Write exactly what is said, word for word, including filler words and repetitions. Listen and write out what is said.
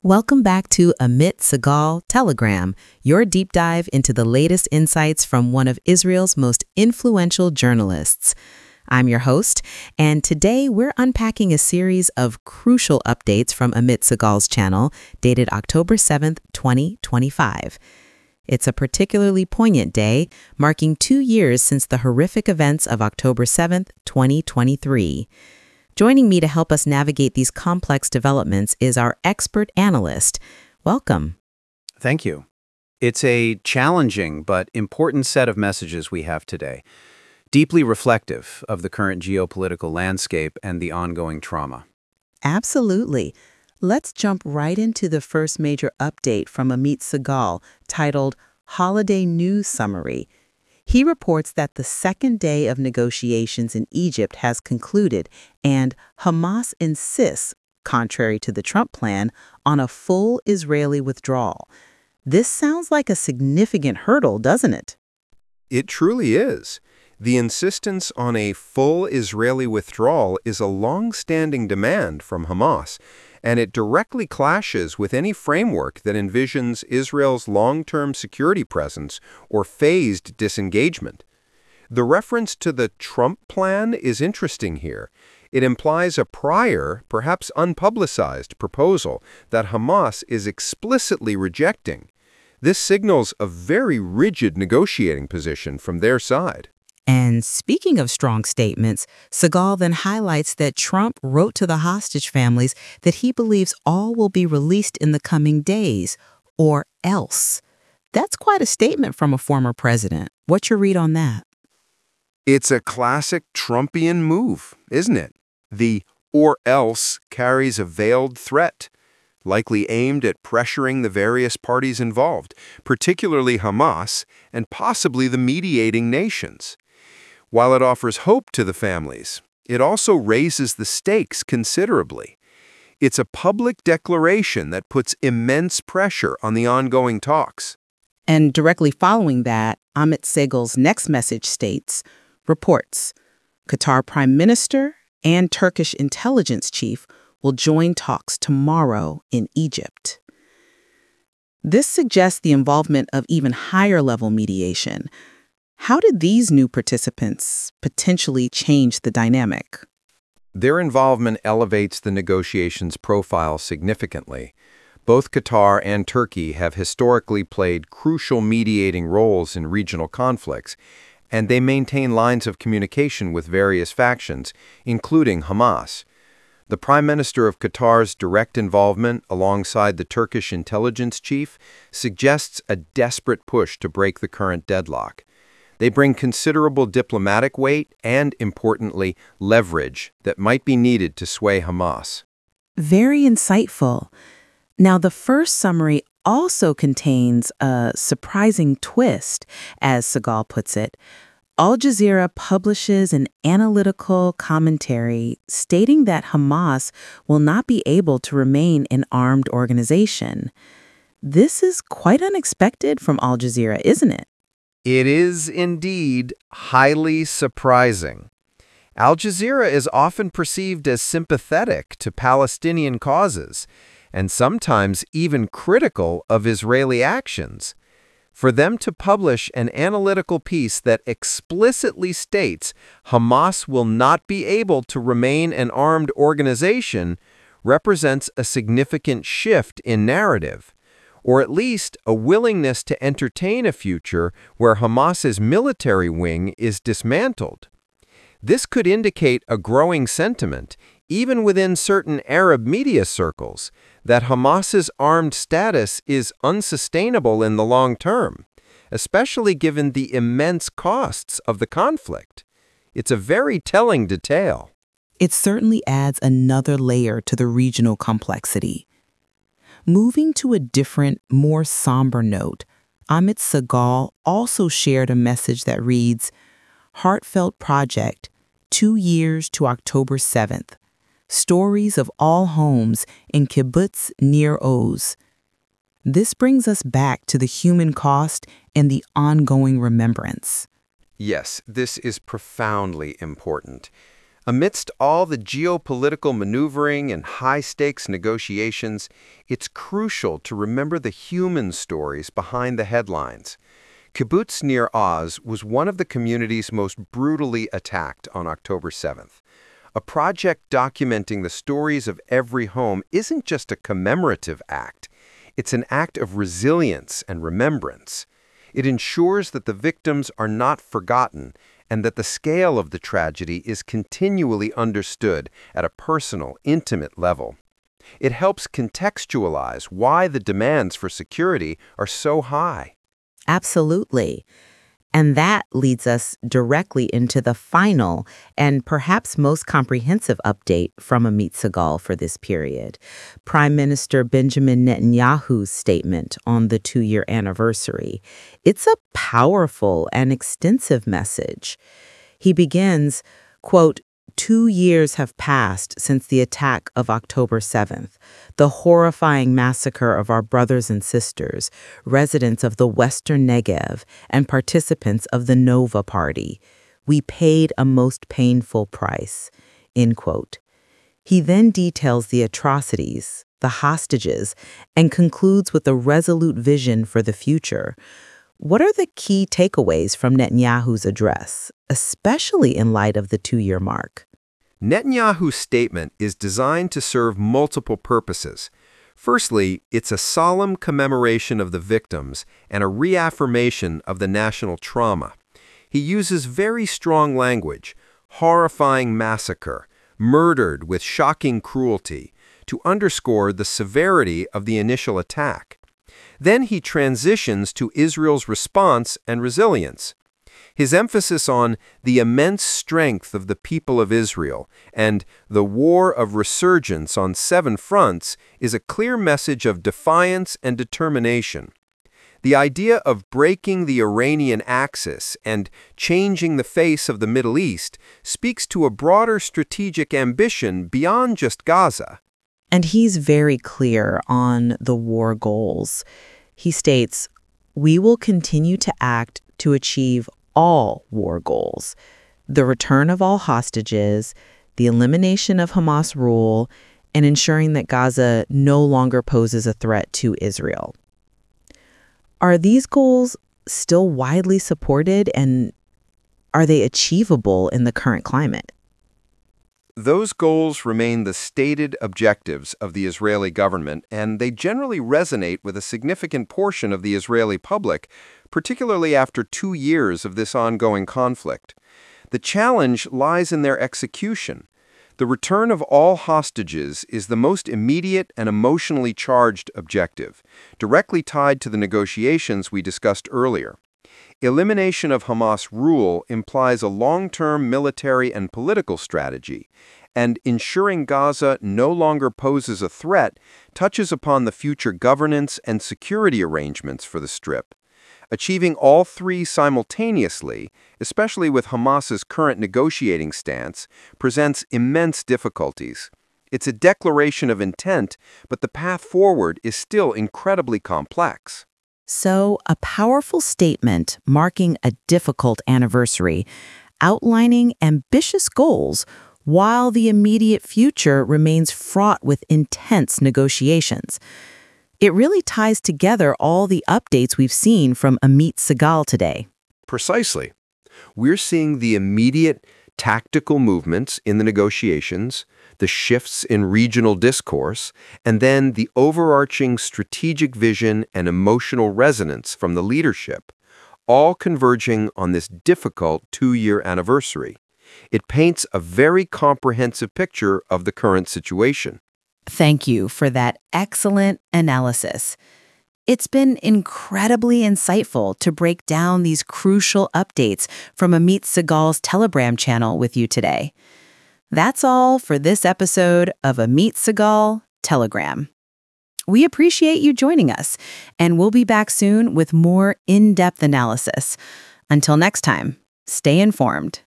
Welcome back to Amit Segal Telegram, your deep dive into the latest insights from one of Israel's most influential journalists. I'm your host, and today we're unpacking a series of crucial updates from Amit Segal's channel, dated October seventh, twenty twenty-five. It's a particularly poignant day, marking two years since the horrific events of October seventh, twenty twenty-three. Joining me to help us navigate these complex developments is our expert analyst. Welcome. Thank you. It's a challenging but important set of messages we have today, deeply reflective of the current geopolitical landscape and the ongoing trauma. Absolutely. Let's jump right into the first major update from Amit Segal, titled Holiday News Summary. He reports that the second day of negotiations in Egypt has concluded, and Hamas insists, contrary to the Trump plan, on a full Israeli withdrawal. This sounds like a significant hurdle, doesn't it? It truly is. The insistence on a full Israeli withdrawal is a long-standing demand from Hamas, and it directly clashes with any framework that envisions Israel's long-term security presence or phased disengagement. The reference to the Trump plan is interesting here. It implies a prior, perhaps unpublicized, proposal that Hamas is explicitly rejecting. This signals a very rigid negotiating position from their side. And speaking of strong statements, Segal then highlights that Trump wrote to the hostage families that he believes all will be released in the coming days, or else. That's quite a statement from a former president. What's your read on that? It's a classic Trumpian move, isn't it? The or else carries a veiled threat, likely aimed at pressuring the various parties involved, particularly Hamas and possibly the mediating nations. While it offers hope to the families, it also raises the stakes considerably. It's a public declaration that puts immense pressure on the ongoing talks. And directly following that, Amit Segal's next message states, reports, Qatar Prime Minister and Turkish intelligence chief will join talks tomorrow in Egypt. This suggests the involvement of even higher-level mediation. How did these new participants potentially change the dynamic? Their involvement elevates the negotiations' profile significantly. Both Qatar and Turkey have historically played crucial mediating roles in regional conflicts, and they maintain lines of communication with various factions, including Hamas. The Prime Minister of Qatar's direct involvement alongside the Turkish intelligence chief suggests a desperate push to break the current deadlock. They bring considerable diplomatic weight and, importantly, leverage that might be needed to sway Hamas. Very insightful. Now, the first summary also contains a surprising twist, as Segal puts it. Al Jazeera publishes an analytical commentary stating that Hamas will not be able to remain an armed organization. This is quite unexpected from Al Jazeera, isn't it? It is indeed highly surprising. Al Jazeera is often perceived as sympathetic to Palestinian causes, and sometimes even critical of Israeli actions. For them to publish an analytical piece that explicitly states Hamas will not be able to remain an armed organization represents a significant shift in narrative, or at least a willingness to entertain a future where Hamas's military wing is dismantled. This could indicate a growing sentiment, even within certain Arab media circles, that Hamas's armed status is unsustainable in the long term, especially given the immense costs of the conflict. It's a very telling detail. It certainly adds another layer to the regional complexity. Moving to a different, more somber note, Amit Segal also shared a message that reads, Heartfelt Project, two years to October seventh. Stories of all homes in Kibbutz Nir Oz. This brings us back to the human cost and the ongoing remembrance. Yes, this is profoundly important. Amidst all the geopolitical maneuvering and high-stakes negotiations, it's crucial to remember the human stories behind the headlines. Kibbutz Nir Oz was one of the communities most brutally attacked on October seventh. A project documenting the stories of every home isn't just a commemorative act. It's an act of resilience and remembrance. It ensures that the victims are not forgotten and that the scale of the tragedy is continually understood at a personal, intimate level. It helps contextualize why the demands for security are so high. Absolutely. And that leads us directly into the final and perhaps most comprehensive update from Amit Segal for this period, Prime Minister Benjamin Netanyahu's statement on the two-year anniversary. It's a powerful and extensive message. He begins, quote, Two years have passed since the attack of October seventh, the horrifying massacre of our brothers and sisters, residents of the Western Negev and participants of the Nova Party. We paid a most painful price, end quote. He then details the atrocities, the hostages, and concludes with a resolute vision for the future. What are the key takeaways from Netanyahu's address, especially in light of the two-year mark? Netanyahu's statement is designed to serve multiple purposes. Firstly, it's a solemn commemoration of the victims and a reaffirmation of the national trauma. He uses very strong language, horrifying massacre, murdered with shocking cruelty, to underscore the severity of the initial attack. Then he transitions to Israel's response and resilience. His emphasis on the immense strength of the people of Israel and the war of resurgence on seven fronts is a clear message of defiance and determination. The idea of breaking the Iranian axis and changing the face of the Middle East speaks to a broader strategic ambition beyond just Gaza. And he's very clear on the war goals. He states, "We will continue to act to achieve all war goals, the return of all hostages, the elimination of Hamas rule, and ensuring that Gaza no longer poses a threat to Israel." Are these goals still widely supported, and are they achievable in the current climate? Those goals remain the stated objectives of the Israeli government, and they generally resonate with a significant portion of the Israeli public, particularly after two years of this ongoing conflict. The challenge lies in their execution. The return of all hostages is the most immediate and emotionally charged objective, directly tied to the negotiations we discussed earlier. Elimination of Hamas rule implies a long-term military and political strategy, and ensuring Gaza no longer poses a threat touches upon the future governance and security arrangements for the Strip. Achieving all three simultaneously, especially with Hamas's current negotiating stance, presents immense difficulties. It's a declaration of intent, but the path forward is still incredibly complex. So, a powerful statement marking a difficult anniversary, outlining ambitious goals, while the immediate future remains fraught with intense negotiations. It really ties together all the updates we've seen from Amit Segal today. Precisely. We're seeing the immediate tactical movements in the negotiations, the shifts in regional discourse, and then the overarching strategic vision and emotional resonance from the leadership, all converging on this difficult two-year anniversary. It paints a very comprehensive picture of the current situation. Thank you for that excellent analysis. It's been incredibly insightful to break down these crucial updates from Amit Segal's Telegram channel with you today. That's all for this episode of Amit Segal Telegram. We appreciate you joining us, and we'll be back soon with more in-depth analysis. Until next time, stay informed.